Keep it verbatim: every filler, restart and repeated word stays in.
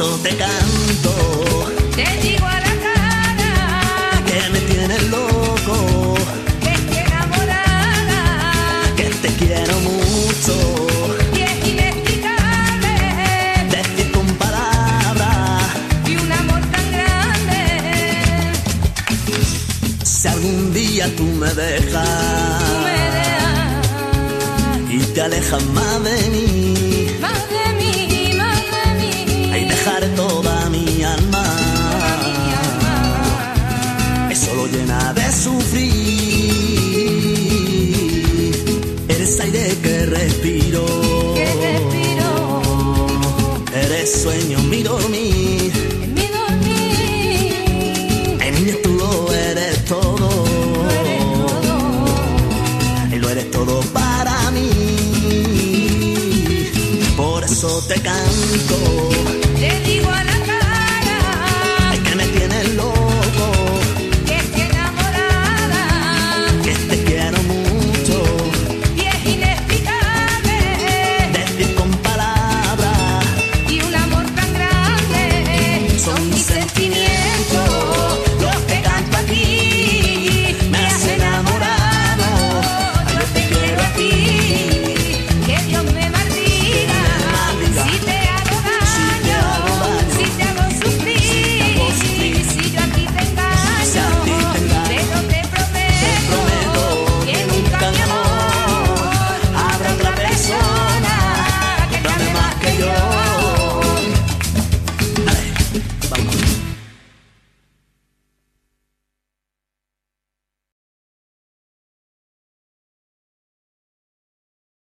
eso te canto. Te digo a la cara que me tienes loco, que estoy enamorada, que te quiero mucho. y es inexplicable Decir con palabras y un amor tan grande. si algún día tú me dejas, Tú me dejas y te alejas más de mí, más de mí, más de mí. ahí dejaré toda mi alma. Toda mi alma. Eso lo llena de sufrir. Eres aire que respiro, Que respiro eres sueño en mi dormir. en mi dormir. Ay, niña, tú lo eres todo, Lo eres todo. y lo eres todo para mí. Por eso te canto.